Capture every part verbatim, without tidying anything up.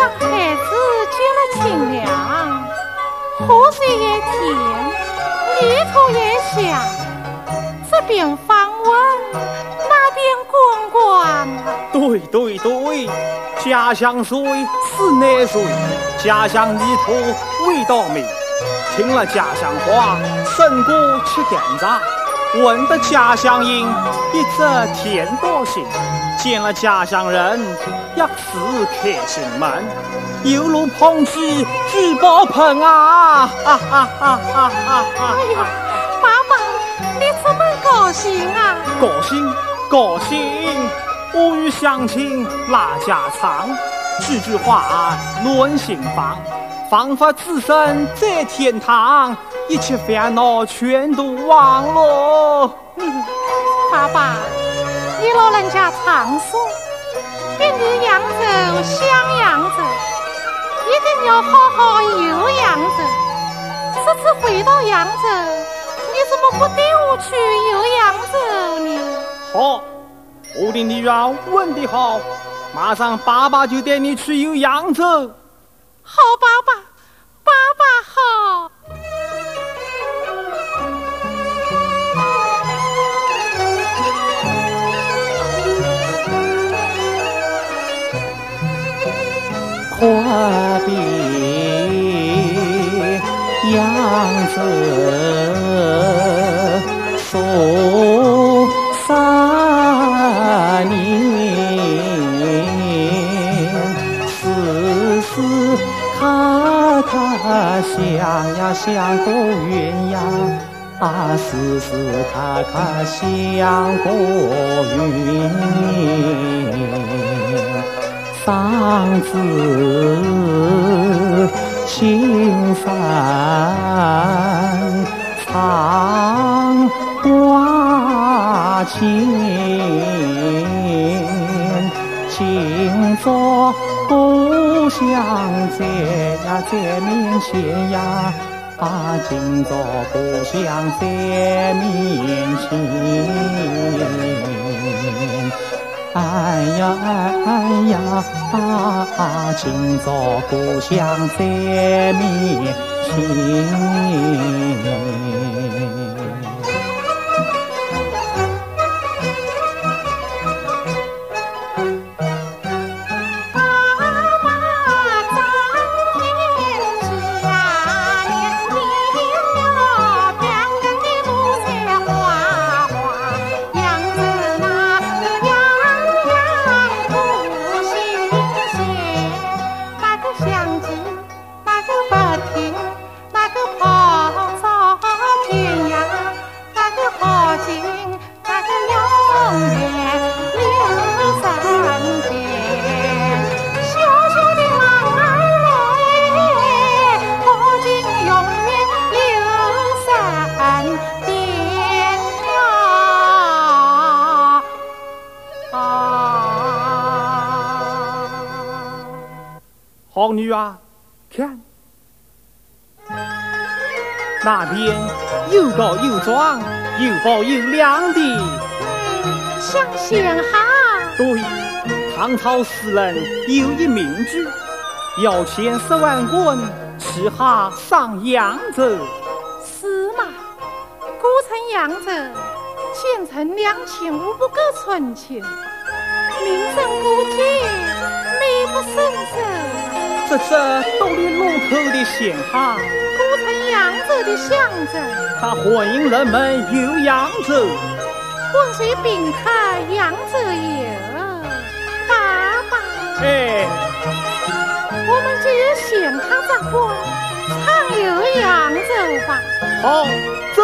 让孩子见了清凉，河水也甜，泥土也香，这边访问，那边逛逛。 对对对，家乡水是奶水，家乡泥土味道美。听了家乡话，胜过吃干炸；闻得家乡音，一直甜多心。见了家乡人，一时开心门，犹如捧起聚宝盆啊！哈哈哈哈哈！ 哎呀，爸爸，你这么高兴啊？ 高兴高兴，我与乡亲拉家常，句句话论心房，仿佛置身在天堂，一切烦恼全都忘了。 嗯，爸爸，你老人家常说，一日扬州像扬州，一定要好好游扬州。这次回到扬州，你怎么不带我去游扬州呢？ 好，我的女儿问得好，马上爸爸就带你去游扬州。 好，爸爸，爸爸好。 花比扬州数三年，时时刻刻想呀想个鸳鸯，啊，时时刻刻想个鸳。桑梓青山藏花间，今朝故乡在呀在面前呀，啊，今朝故乡在面前。哎呀哎呀啊！今朝故乡在面前。好女啊，看那边又高又壮，又薄又亮的， 像仙哈。 对，唐朝诗人有一名句：摇钱十万贯，吃哈上扬州。 是嘛？古城扬州建成两千五百个村丘，名胜古迹，美不胜收。 这这都是路口的县哈， 古城扬州的象征， 它欢迎人们游扬州。 温水宾客扬州游，爸爸， 哎， 我们就有县堂长官畅游扬州吧。 好，走。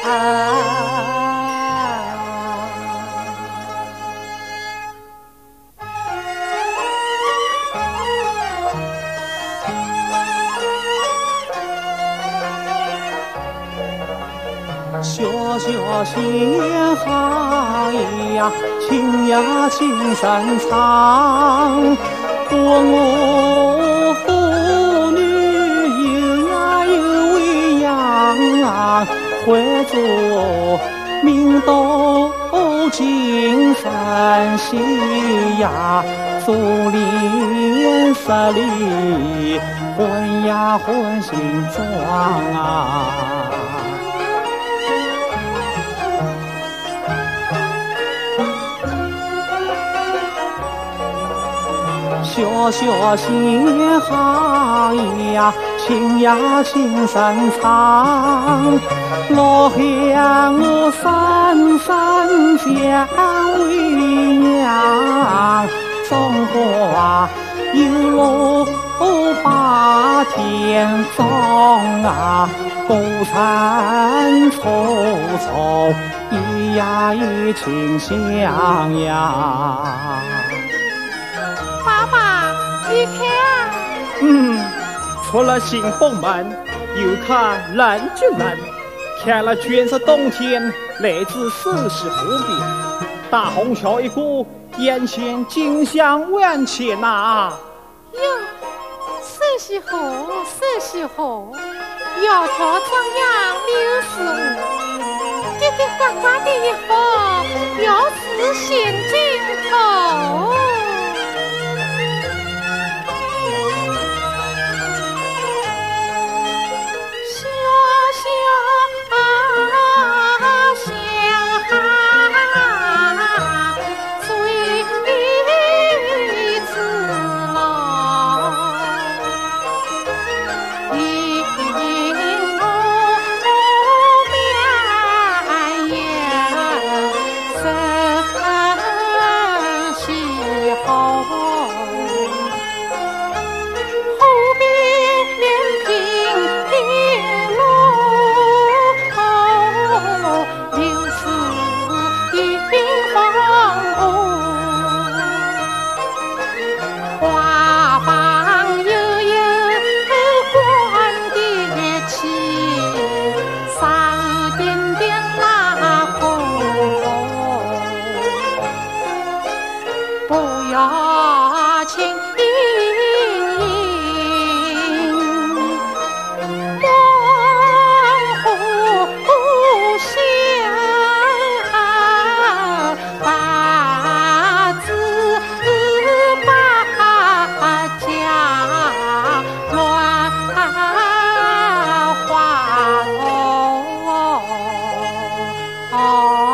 小小仙海呀，情呀情深长。我我妇女有呀有为样，会做明道金山西呀，做脸十里混呀混新装啊。小小仙海呀，情呀情深长。老乡我三三相为娘，中华有路把天葬啊，孤山草草一呀一情相呀。 爸爸，你看， 嗯，出了新东门，又看人就人，看了全是冬天，来自四十湖边，大虹桥一过，眼前景象万千呐。 哟，四十湖，四十湖，窈窕张扬六十五，滴滴呱呱的一风，要是陷尽头。 哦。